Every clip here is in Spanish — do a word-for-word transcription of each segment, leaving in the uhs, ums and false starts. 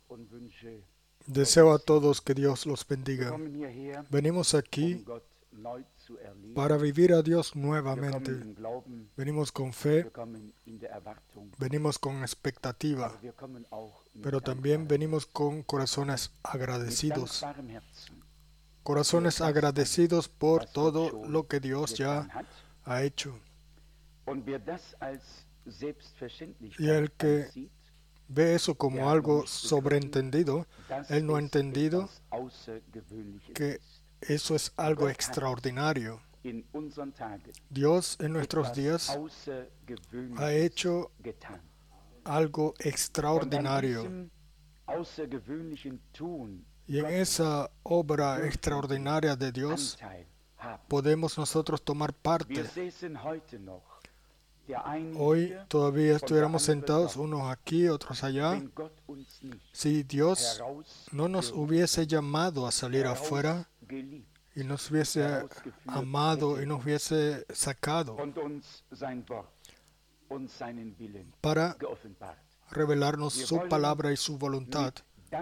Deseo a todos que Dios los bendiga. Venimos aquí para vivir a Dios nuevamente. Venimos con fe, venimos con expectativa, pero también venimos con corazones agradecidos. Corazones agradecidos por todo lo que Dios ya ha hecho. Y el que ve eso como algo sobreentendido, él no ha entendido que eso es algo extraordinario. Dios en nuestros días ha hecho algo extraordinario. Y en esa obra extraordinaria de Dios podemos nosotros tomar parte. Hoy todavía estuviéramos sentados, unos aquí, otros allá. Si Dios no nos hubiese llamado a salir afuera y nos hubiese amado y nos hubiese sacado para revelarnos su palabra y su voluntad,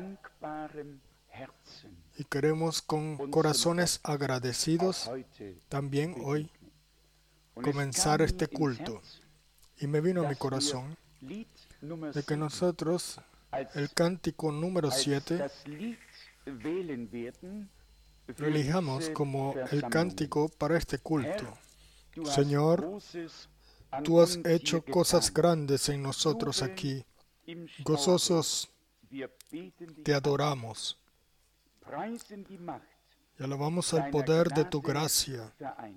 y queremos con corazones agradecidos también hoy comenzar este culto. Y me vino a mi corazón de que nosotros el cántico número siete lo elijamos como el cántico para este culto. Señor, tú has hecho cosas grandes en nosotros aquí. Gozosos te adoramos y alabamos al poder de tu gracia.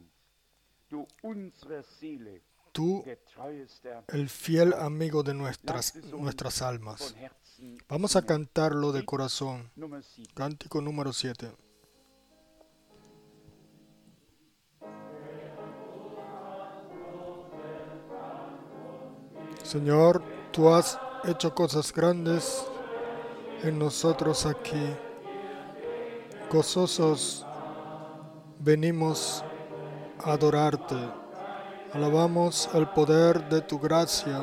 Tú, el fiel amigo de nuestras, nuestras almas. Vamos a cantarlo de corazón. Cántico número siete. Señor, tú has hecho cosas grandes en nosotros aquí. Gozosos venimos a adorarte. Alabamos el poder de tu gracia.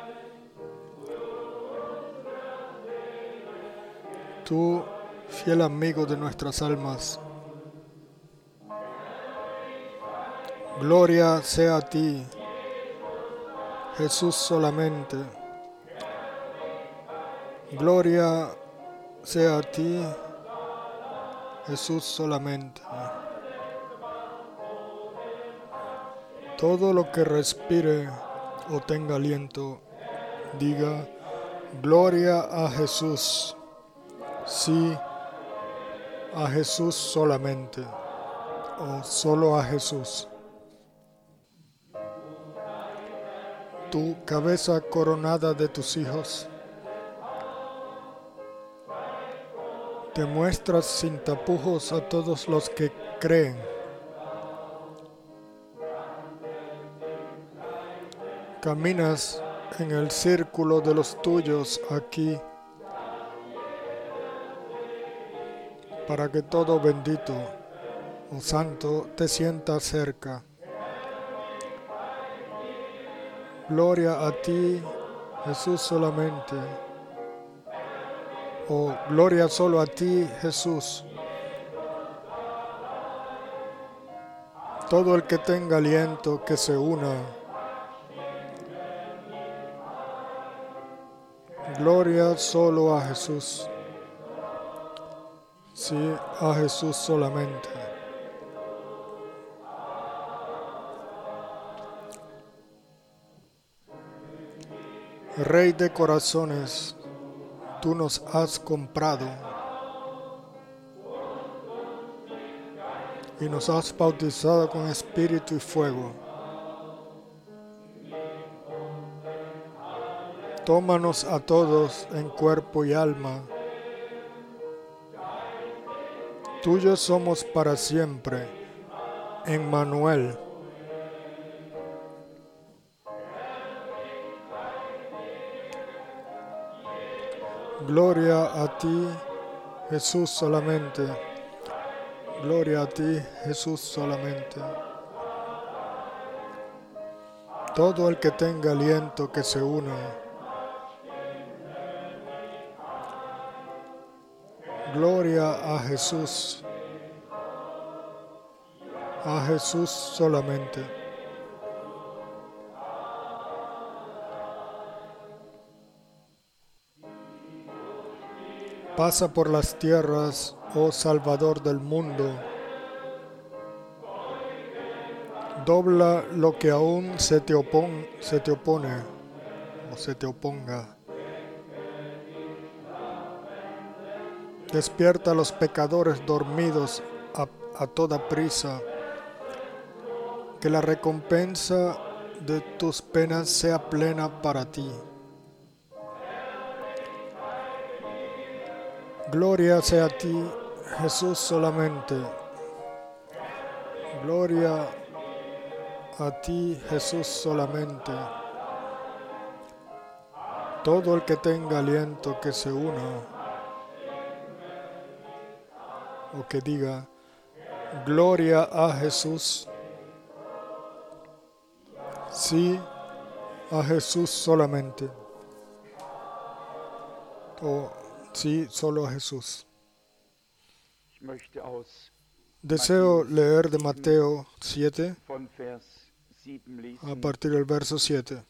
Tú, fiel amigo de nuestras almas. Gloria sea a ti, Jesús solamente. Gloria sea a ti, Jesús solamente. Todo lo que respire o tenga aliento, diga, gloria a Jesús. Sí, a Jesús solamente, o solo a Jesús. Tu cabeza coronada de tus hijos, te muestras sin tapujos a todos los que creen. Caminas en el círculo de los tuyos aquí, para que todo bendito o santo te sienta cerca. Gloria a ti, Jesús solamente. O gloria solo a ti, Jesús. Todo el que tenga aliento, que se una. Gloria solo a Jesús. Sí, a Jesús solamente. Rey de corazones, tú nos has comprado y nos has bautizado con espíritu y fuego. Tómanos a todos en cuerpo y alma. Tuyos somos para siempre. Emmanuel. Gloria a ti, Jesús solamente. Gloria a ti, Jesús solamente. Todo el que tenga aliento que se una. Gloria a Jesús. A Jesús solamente. Pasa por las tierras, oh Salvador del mundo. Dobla lo que aún se te, opon, se te opone o se te oponga. Despierta a los pecadores dormidos a, a toda prisa. Que la recompensa de tus penas sea plena para ti. Gloria sea a ti, Jesús solamente. Gloria a ti, Jesús solamente. Todo el que tenga aliento que se una o que diga, gloria a Jesús. Sí, a Jesús solamente. O sí, solo a Jesús. Deseo leer de Mateo siete, a partir del verso siete.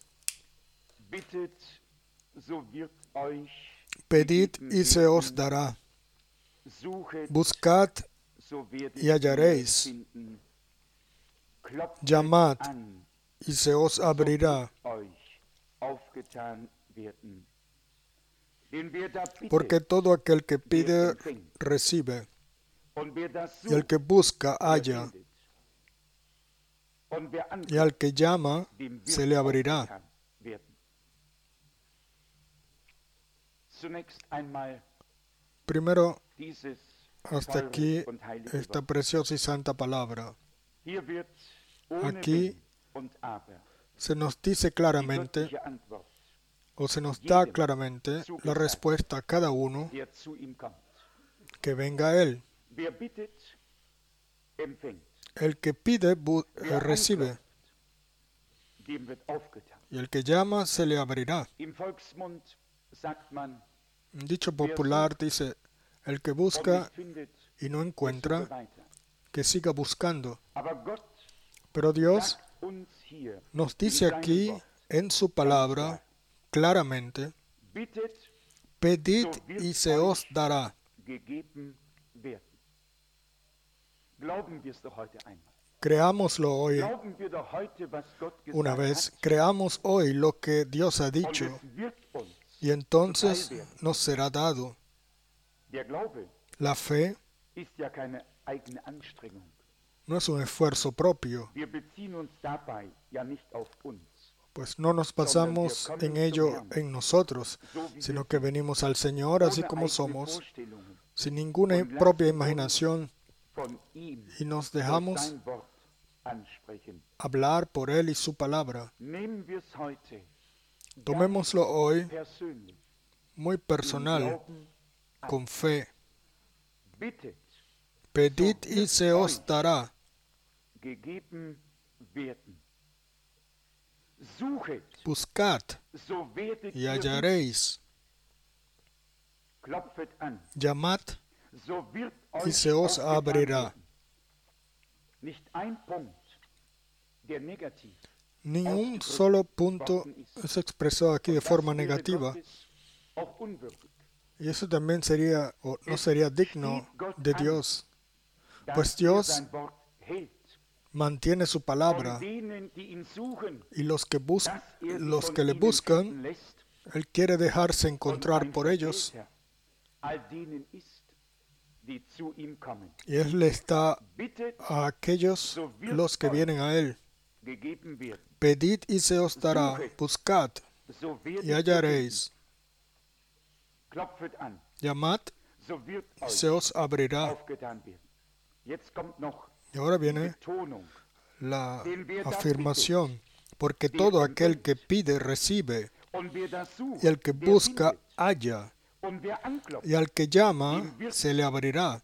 Pedid y se os dará. Buscad y hallaréis. Llamad y se os abrirá. Porque todo aquel que pide, recibe. Y el que busca, halla. Y al que llama, se le abrirá. Primero, hasta aquí esta preciosa y santa palabra. Aquí se nos dice claramente, o se nos da claramente la respuesta a cada uno que venga a Él. El que pide, recibe. Y el que llama, se le abrirá. Un dicho popular dice, el que busca y no encuentra, que siga buscando. Pero Dios nos dice aquí en su palabra claramente, pedid y se os dará. Creámoslo hoy una vez, creamos hoy lo que Dios ha dicho y entonces nos será dado. La fe no es un esfuerzo propio, pues no nos basamos en ello en nosotros, sino que venimos al Señor así como somos, sin ninguna propia imaginación, y nos dejamos hablar por Él y su palabra. Tomémoslo hoy muy personal, con fe. Pedid y se os dará. Buscad y hallaréis. Llamad y se os abrirá. Ni un solo punto es expresado aquí de forma negativa. Y eso también sería, o no sería digno de Dios. Pues Dios mantiene su palabra. Y los que, bus- los que le buscan, Él quiere dejarse encontrar por ellos. Y Él le está a aquellos los que vienen a Él. Pedid y se os dará. Buscad y hallaréis. Llamad y se os abrirá. Y ahora viene la afirmación. Porque todo aquel que pide, recibe. Y el que busca, halla. Y al que llama, se le abrirá.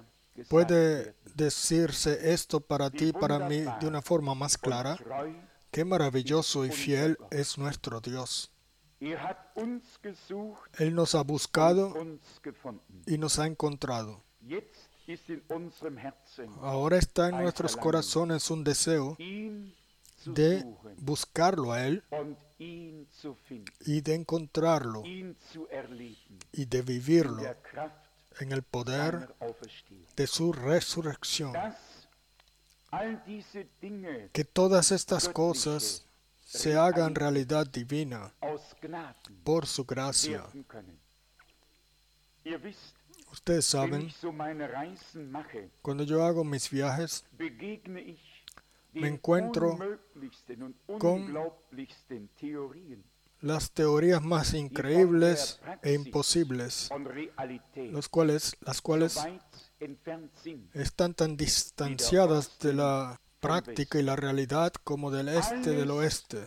¿Puede decirse esto para ti y para mí de una forma más clara? Qué maravilloso y fiel es nuestro Dios. Él nos ha buscado y nos ha encontrado. Ahora está en nuestros corazones un deseo de buscarlo a Él y de encontrarlo y de vivirlo en el poder de su resurrección. Que todas estas cosas se hagan realidad divina por su gracia. Ustedes saben, cuando yo hago mis viajes, me encuentro con las teorías más increíbles e imposibles, los cuales, las cuales están tan distanciadas de la práctica y la realidad como del este del oeste.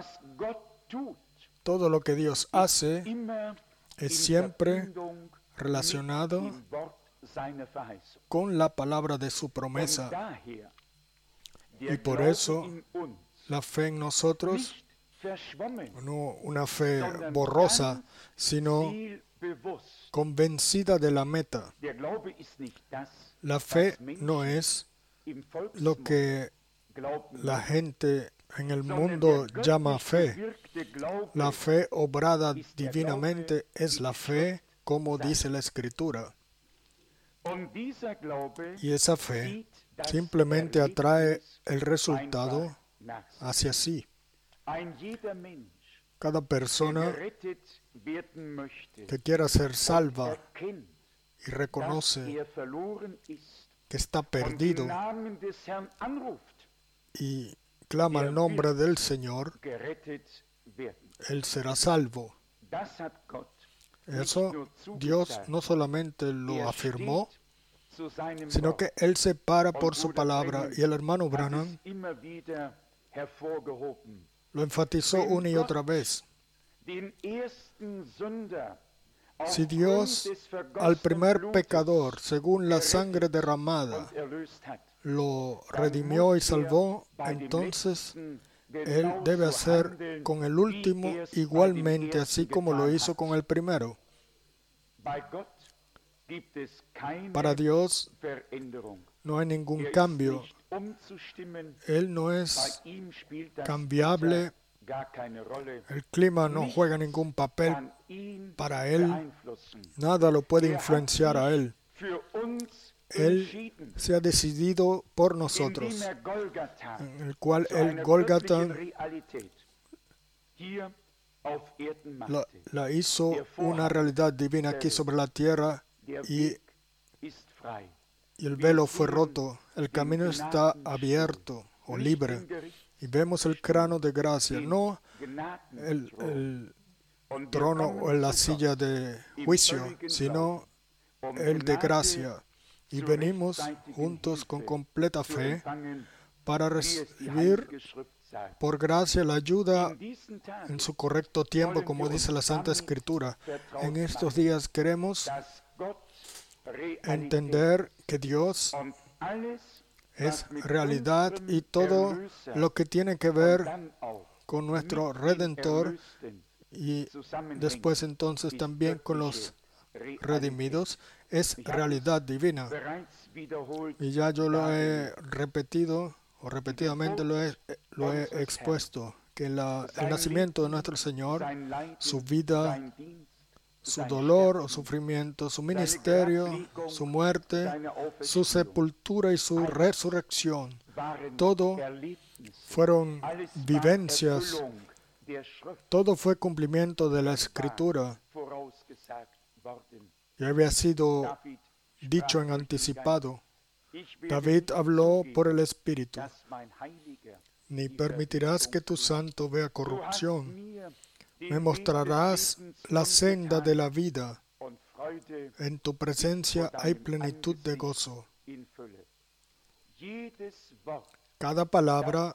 Todo lo que Dios hace es siempre relacionado con la palabra de su promesa. Y por eso la fe en nosotros, no una fe borrosa, sino convencida de la meta. La fe no es lo que la gente en el mundo llama fe. La fe obrada divinamente es la fe, como dice la Escritura. Y esa fe simplemente atrae el resultado hacia sí. Cada persona que quiera ser salva y reconoce que está perdido y clama el nombre del Señor, él será salvo. Eso Dios no solamente lo afirmó, sino que Él se para por su palabra, y el hermano Branham lo enfatizó una y otra vez. Si Dios al primer pecador, según la sangre derramada, lo redimió y salvó, entonces Él debe hacer con el último igualmente, así como lo hizo con el primero. Para Dios no hay ningún cambio. Él no es cambiable. El clima no juega ningún papel para Él. Nada lo puede influenciar a Él. Él se ha decidido por nosotros, en el cual el Gólgata la, la hizo una realidad divina aquí sobre la tierra, y, y el velo fue roto. El camino está abierto o libre, y vemos el trono de gracia, no el, el trono o la silla de juicio, sino el de gracia. Y venimos juntos con completa fe para recibir por gracia la ayuda en su correcto tiempo, como dice la Santa Escritura. En estos días queremos entender que Dios es realidad, y todo lo que tiene que ver con nuestro Redentor, y después entonces también con los redimidos, es realidad divina. Y ya yo lo he repetido, o repetidamente lo he, lo he expuesto, que la, el nacimiento de nuestro Señor, su vida, su dolor o sufrimiento, su ministerio, su muerte, su sepultura y su resurrección, todo fueron vivencias, todo fue cumplimiento de la Escritura. Y había sido dicho en anticipado. David habló por el Espíritu: ni permitirás que tu santo vea corrupción. Me mostrarás la senda de la vida. En tu presencia hay plenitud de gozo. Cada palabra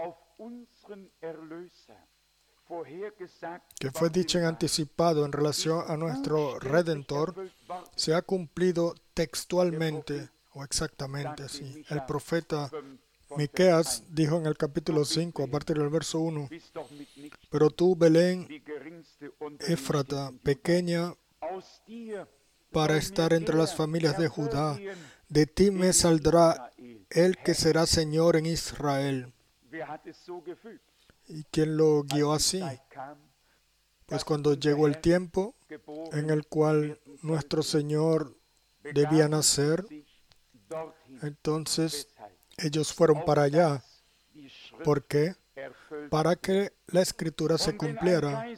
que fue dicha en anticipado en relación a nuestro Redentor se ha cumplido textualmente o exactamente así. El profeta Miqueas dijo en el capítulo cinco, a partir del verso uno, pero tú, Belén, Éfrata, pequeña para estar entre las familias de Judá, de ti me saldrá el que será Señor en Israel. ¿Y quién lo guió así? Pues cuando llegó el tiempo en el cual nuestro Señor debía nacer, entonces ellos fueron para allá. ¿Por qué? Para que la Escritura se cumpliera.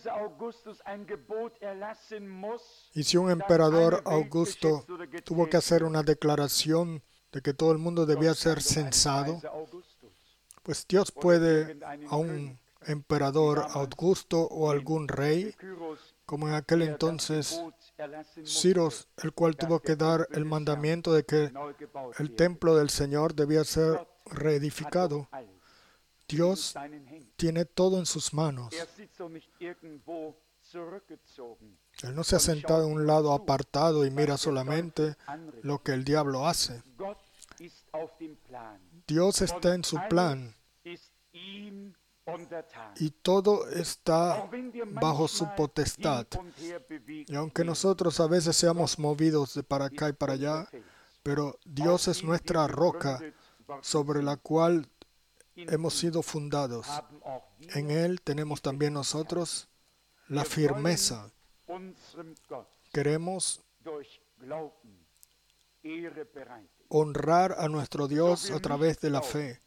Y si un emperador Augusto tuvo que hacer una declaración de que todo el mundo debía ser censado, pues Dios puede a un emperador Augusto o algún rey, como en aquel entonces Ciro, el cual tuvo que dar el mandamiento de que el templo del Señor debía ser reedificado. Dios tiene todo en sus manos. Él no se ha sentado en un lado apartado y mira solamente lo que el diablo hace. Dios está en su plan y todo está bajo su potestad. Y aunque nosotros a veces seamos movidos de para acá y para allá, pero Dios es nuestra roca sobre la cual hemos sido fundados. En Él tenemos también nosotros la firmeza. Queremos honrar a nuestro Dios a través de la fe.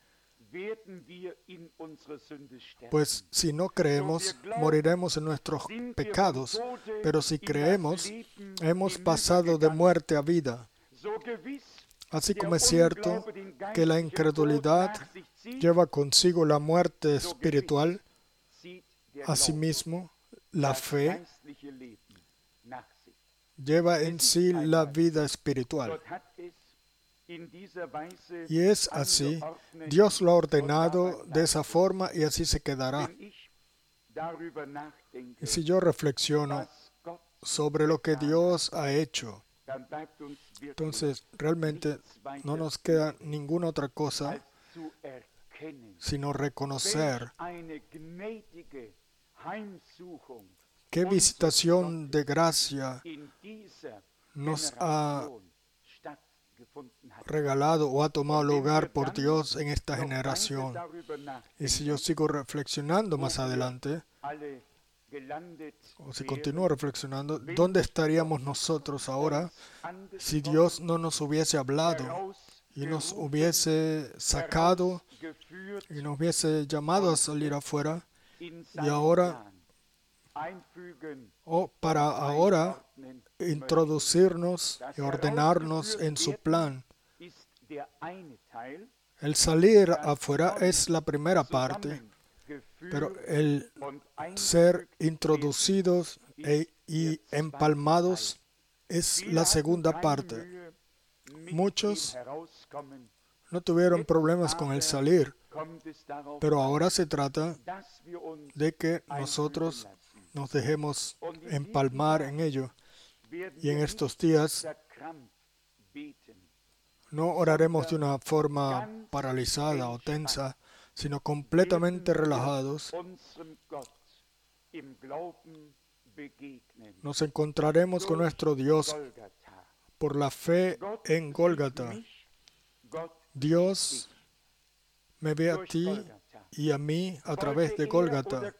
Pues si no creemos, moriremos en nuestros pecados. Pero si creemos, hemos pasado de muerte a vida. Así como es cierto que la incredulidad lleva consigo la muerte espiritual, asimismo, la fe lleva en sí la vida espiritual. Y es así, Dios lo ha ordenado de esa forma y así se quedará. Y si yo reflexiono sobre lo que Dios ha hecho, entonces realmente no nos queda ninguna otra cosa sino reconocer qué visitación de gracia nos ha regalado o ha tomado lugar por Dios en esta generación. Y si yo sigo reflexionando más adelante, o si continúo reflexionando, ¿dónde estaríamos nosotros ahora si Dios no nos hubiese hablado y nos hubiese sacado y nos hubiese llamado a salir afuera y ahora, o para ahora, introducirnos y ordenarnos en su plan? El salir afuera es la primera parte, pero el ser introducidos e, y empalmados es la segunda parte. Muchos no tuvieron problemas con el salir, pero ahora se trata de que nosotros nos dejemos empalmar en ello. Y en estos días no oraremos de una forma paralizada o tensa, sino completamente relajados. Nos encontraremos con nuestro Dios por la fe en Gólgata. Dios me ve a ti y a mí a través de Gólgata.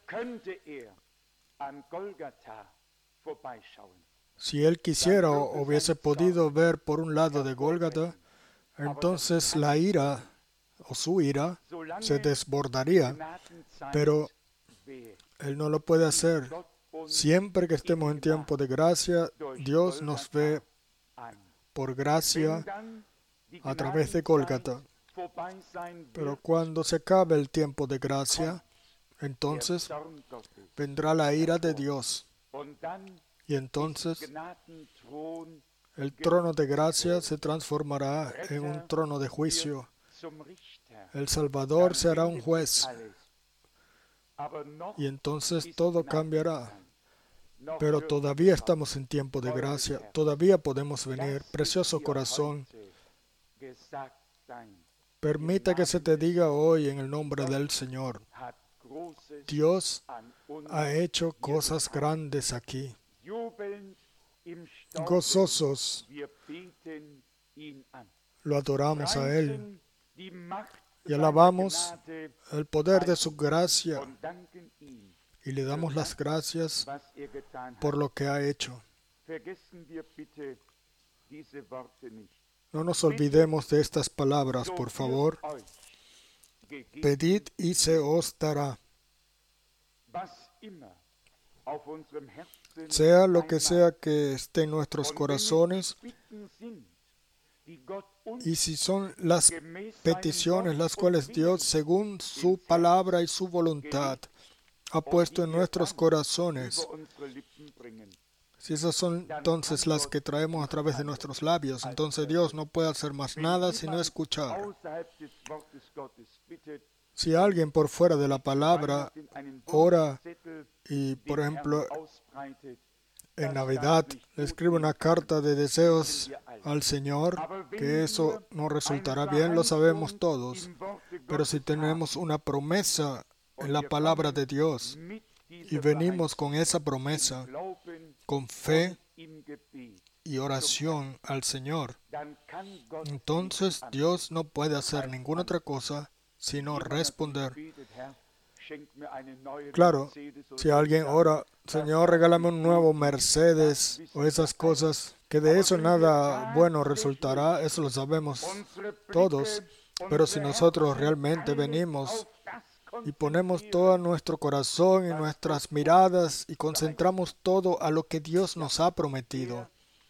Si Él quisiera o hubiese podido ver por un lado de Gólgata, entonces la ira o su ira se desbordaría, pero Él no lo puede hacer. Siempre que estemos en tiempo de gracia, Dios nos ve por gracia a través de Gólgata. Pero cuando se acabe el tiempo de gracia, entonces vendrá la ira de Dios. Y entonces el trono de gracia se transformará en un trono de juicio. El Salvador se hará un juez. Y entonces todo cambiará. Pero todavía estamos en tiempo de gracia. Todavía podemos venir. Precioso corazón, Permita que se te diga hoy en el nombre del Señor, Dios ha hecho cosas grandes aquí. Gozosos lo adoramos a Él y alabamos el poder de su gracia y le damos las gracias por lo que ha hecho. No nos olvidemos de estas palabras, por favor. Pedid y se os dará. Sea lo que sea que esté en nuestros corazones, y si son las peticiones las cuales Dios, según su palabra y su voluntad, ha puesto en nuestros corazones, si esas son entonces las que traemos a través de nuestros labios, entonces Dios no puede hacer más nada sino escuchar. Si alguien por fuera de la palabra ora y, por ejemplo, en Navidad le escribe una carta de deseos al Señor, que eso no resultará bien, lo sabemos todos. Pero si tenemos una promesa en la palabra de Dios y venimos con esa promesa, con fe y oración al Señor, entonces Dios no puede hacer ninguna otra cosa sino responder. Claro, si alguien ora, Señor, regálame un nuevo Mercedes o esas cosas, que de eso nada bueno resultará, eso lo sabemos todos. Pero si nosotros realmente venimos y ponemos todo nuestro corazón y nuestras miradas y concentramos todo a lo que Dios nos ha prometido,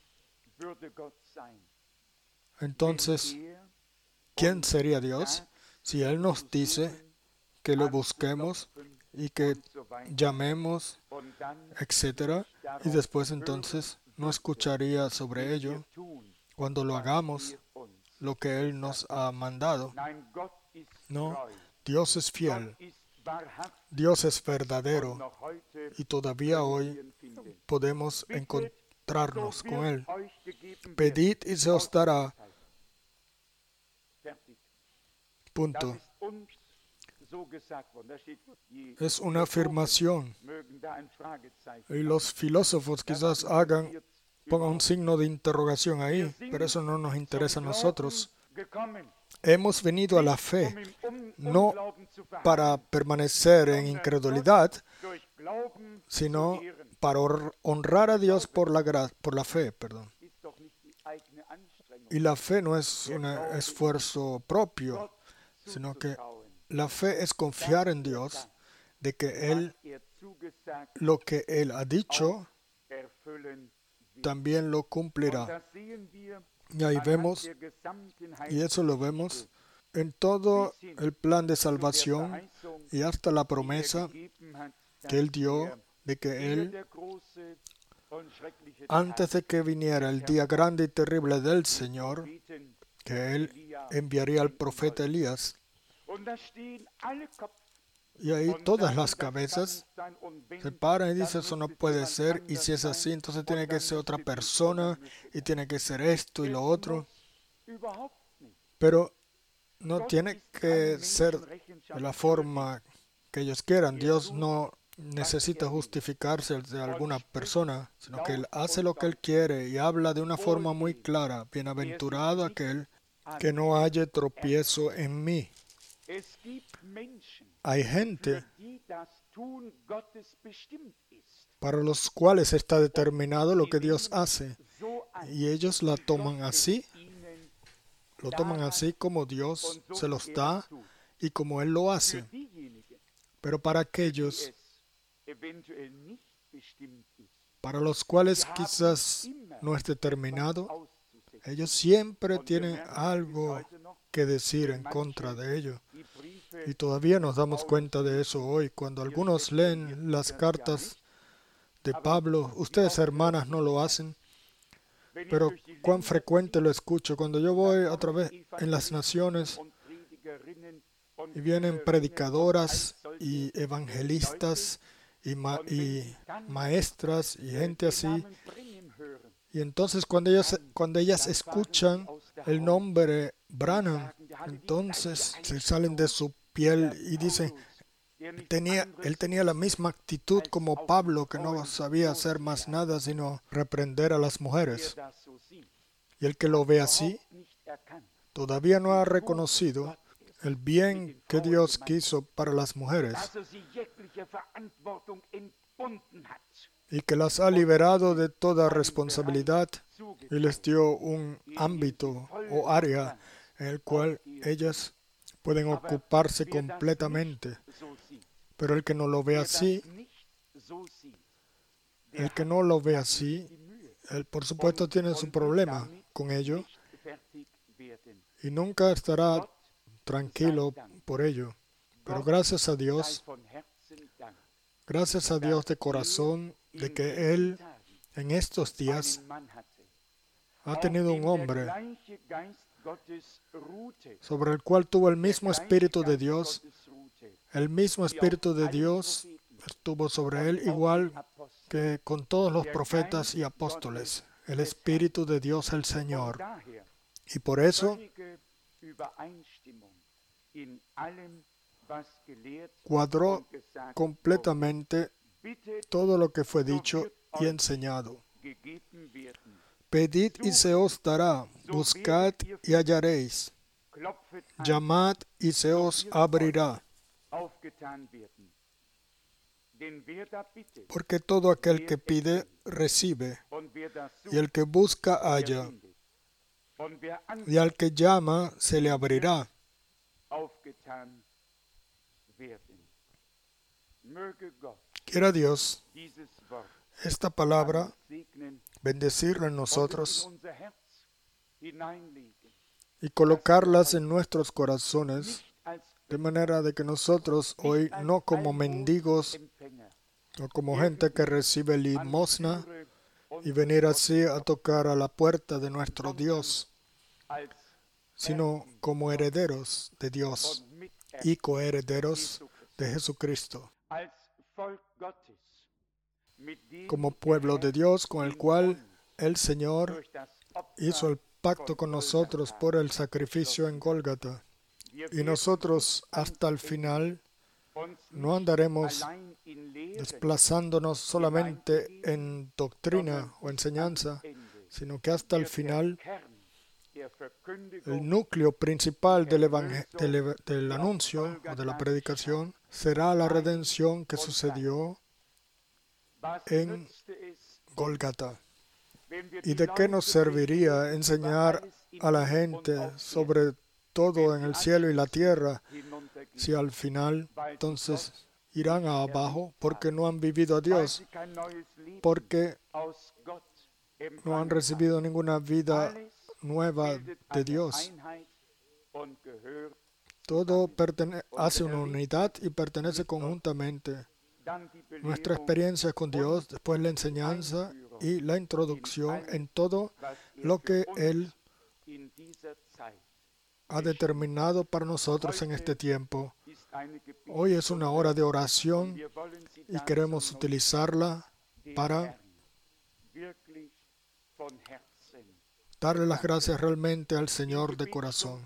entonces, ¿quién sería Dios si Él nos dice que lo busquemos y que llamemos, etcétera, y después entonces no escucharía sobre ello cuando lo hagamos lo que Él nos ha mandado? No, Dios es fiel, Dios es verdadero, y todavía hoy podemos encontrarnos con Él. Pedid y se os dará. Punto. Es una afirmación. Y los filósofos quizás hagan, pongan un signo de interrogación ahí, pero eso no nos interesa a nosotros. Hemos venido a la fe, no para permanecer en incredulidad, sino para honrar a Dios por la, gra- por la fe. Perdón. Y la fe no es un esfuerzo propio, sino que la fe es confiar en Dios, de que Él, lo que Él ha dicho, también lo cumplirá. Y ahí vemos, y eso lo vemos en todo el plan de salvación y hasta la promesa que Él dio de que Él, antes de que viniera el día grande y terrible del Señor, que Él enviaría al profeta Elías. Y ahí todas las cabezas se paran y dicen, eso no puede ser, y si es así, entonces tiene que ser otra persona, y tiene que ser esto y lo otro. Pero no tiene que ser de la forma que ellos quieran. Dios no necesita justificarse de alguna persona, sino que Él hace lo que Él quiere y habla de una forma muy clara. Bienaventurado aquel que no haya tropiezo en mí. Hay gente para los cuales está determinado lo que Dios hace, y ellos la toman así, lo toman así como Dios se los da y como Él lo hace. Pero para aquellos para los cuales quizás no es determinado, ellos siempre tienen algo que decir en contra de ello. Y todavía nos damos cuenta de eso hoy. Cuando algunos leen las cartas de Pablo, ustedes hermanas no lo hacen, pero cuán frecuente lo escucho. Cuando yo voy a través en las naciones y vienen predicadoras y evangelistas y, ma y maestras y gente así, y entonces cuando ellas, cuando ellas escuchan el nombre Branham, Entonces se salen de su piel y dicen, tenía, él tenía la misma actitud como Pablo, que no sabía hacer más nada sino reprender a las mujeres. Y el que lo ve así, todavía no ha reconocido el bien que Dios quiso para las mujeres y que las ha liberado de toda responsabilidad y les dio un ámbito o área en el cual ellas pueden ocuparse completamente. Pero el que no lo ve así, el que no lo ve así, él por supuesto tiene su problema con ello y nunca estará tranquilo por ello. Pero gracias a Dios, gracias a Dios de corazón, de que Él en estos días ha tenido un hombre sobre el cual tuvo el mismo Espíritu de Dios. El mismo Espíritu de Dios estuvo sobre él, igual que con todos los profetas y apóstoles. El Espíritu de Dios el Señor. Y por eso cuadró completamente todo lo que fue dicho y enseñado. Pedid y se os dará, buscad y hallaréis, llamad y se os abrirá. Porque todo aquel que pide, recibe, y el que busca, halla, y al que llama, se le abrirá. Quiera Dios esta palabra bendecirla en nosotros y colocarlas en nuestros corazones, de manera de que nosotros hoy, no como mendigos o como gente que recibe limosna y venir así a tocar a la puerta de nuestro Dios, sino como herederos de Dios y coherederos de Jesucristo, como pueblo de Dios con el cual el Señor hizo el pacto con nosotros por el sacrificio en Gólgata. Y nosotros hasta el final no andaremos desplazándonos solamente en doctrina o enseñanza, sino que hasta el final el núcleo principal del, evang- del, del anuncio o de la predicación será la redención que sucedió en Gólgata. ¿Y de qué nos serviría enseñar a la gente sobre todo en el cielo y la tierra si al final entonces irán a abajo porque no han vivido a Dios, porque no han recibido ninguna vida nueva de Dios? Todo pertene- hace una unidad y pertenece conjuntamente. Nuestra experiencia con Dios, después la enseñanza y la introducción en todo lo que Él ha determinado para nosotros en este tiempo. Hoy es una hora de oración y queremos utilizarla para darle las gracias realmente al Señor de corazón.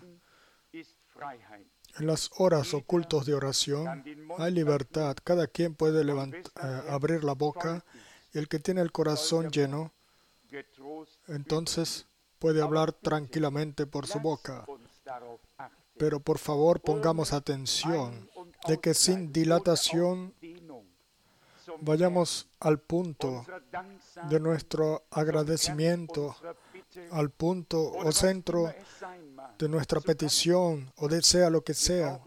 En las horas o cultos de oración hay libertad. Cada quien puede levant- eh, abrir la boca, y el que tiene el corazón lleno, entonces puede hablar tranquilamente por su boca. Pero por favor pongamos atención de que sin dilatación vayamos al punto de nuestro agradecimiento, al punto o centro de nuestra petición o de sea lo que sea.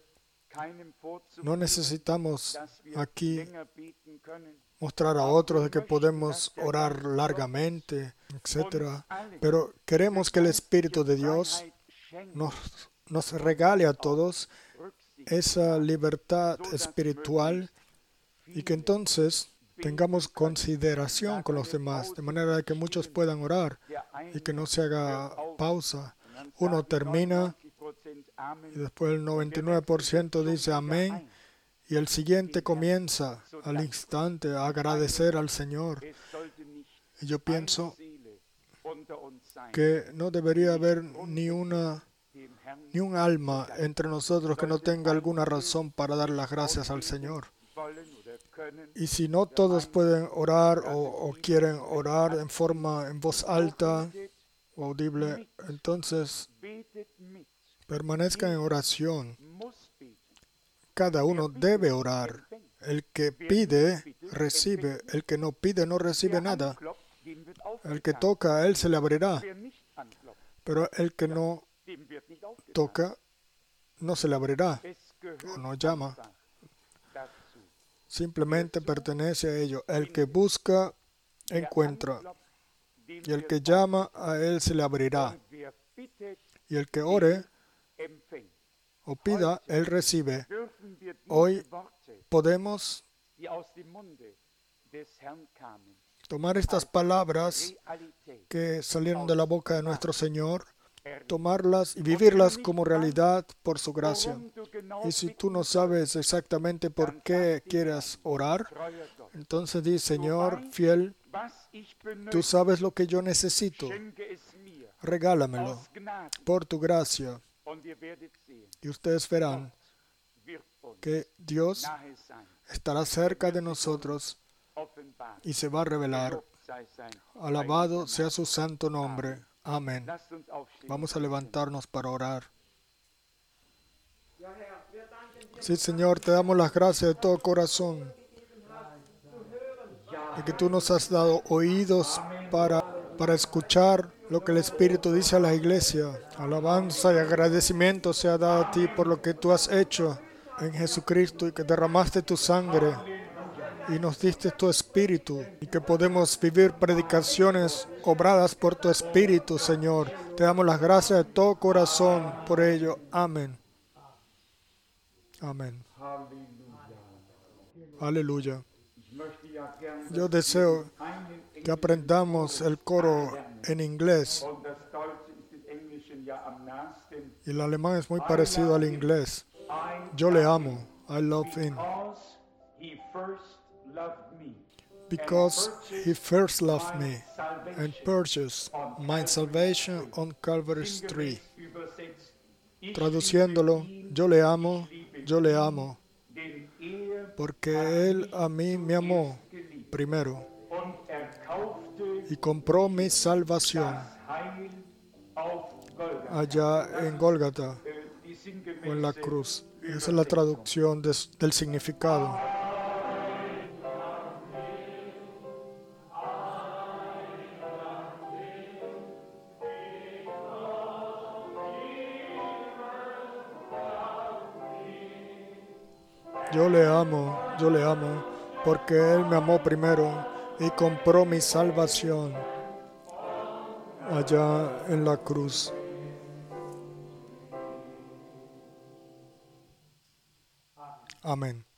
No necesitamos aquí mostrar a otros de que podemos orar largamente, etcétera. Pero queremos que el Espíritu de Dios nos, nos regale a todos esa libertad espiritual y que entonces tengamos consideración con los demás, de manera que muchos puedan orar y que no se haga pausa. Uno termina y después el noventa y nueve por ciento dice amén y el siguiente comienza al instante a agradecer al Señor. Y yo pienso que no debería haber ni una ni un alma entre nosotros que no tenga alguna razón para dar las gracias al Señor. Y si no todos pueden orar o, o quieren orar en forma, en voz alta o audible, entonces permanezcan en oración. Cada uno debe orar. El que pide, recibe. El que no pide, no recibe nada. El que toca, a él se le abrirá. Pero el que no toca, no se le abrirá o no llama. Simplemente pertenece a ello. El que busca, encuentra. Y el que llama, a él se le abrirá. Y el que ore o pida, él recibe. Hoy podemos tomar estas palabras que salieron de la boca de nuestro Señor, tomarlas y vivirlas como realidad por su gracia. Y si tú no sabes exactamente por qué quieres orar, entonces di: Señor fiel, tú sabes lo que yo necesito. Regálamelo por tu gracia. Y ustedes verán que Dios estará cerca de nosotros y se va a revelar. Alabado sea su santo nombre. Amén. Vamos a levantarnos para orar. Sí, Señor, te damos las gracias de todo corazón, de que tú nos has dado oídos para, para escuchar lo que el Espíritu dice a la iglesia. Alabanza y agradecimiento sea dado a ti por lo que tú has hecho en Jesucristo y que derramaste tu sangre y nos diste tu Espíritu y que podemos vivir predicaciones obradas por tu Espíritu, Señor. Te damos las gracias de todo corazón por ello. Amén. Amén. Aleluya. Yo deseo que aprendamos el coro en inglés. Y el alemán es muy parecido al inglés. Yo le amo. I love him. Because he first loved me and purchased my salvation on Calvary's tree. Traduciéndolo, yo le amo, yo le amo, porque él a mí me amó primero y compró mi salvación allá en Gólgata o en la cruz. Esa es la traducción de, del significado. Yo le amo, yo le amo, porque él me amó primero y compró mi salvación allá en la cruz. Amén.